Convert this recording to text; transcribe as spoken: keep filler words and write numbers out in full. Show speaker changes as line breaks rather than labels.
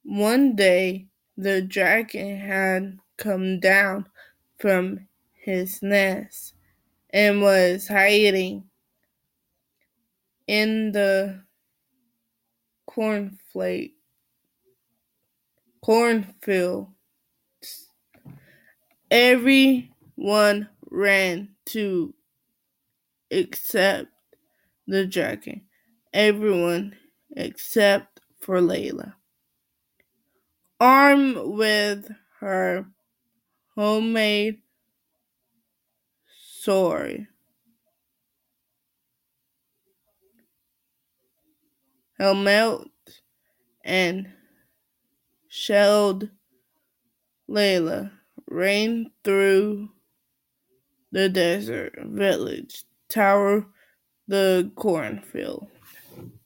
One day the dragon had come down from his nest and was hiding in the cornflake cornfield. Everyone ran to except the dragon. Everyone except for Layla. Armed with her homemade sword, helmet, and shield, Layla ran through the desert village toward the cornfield.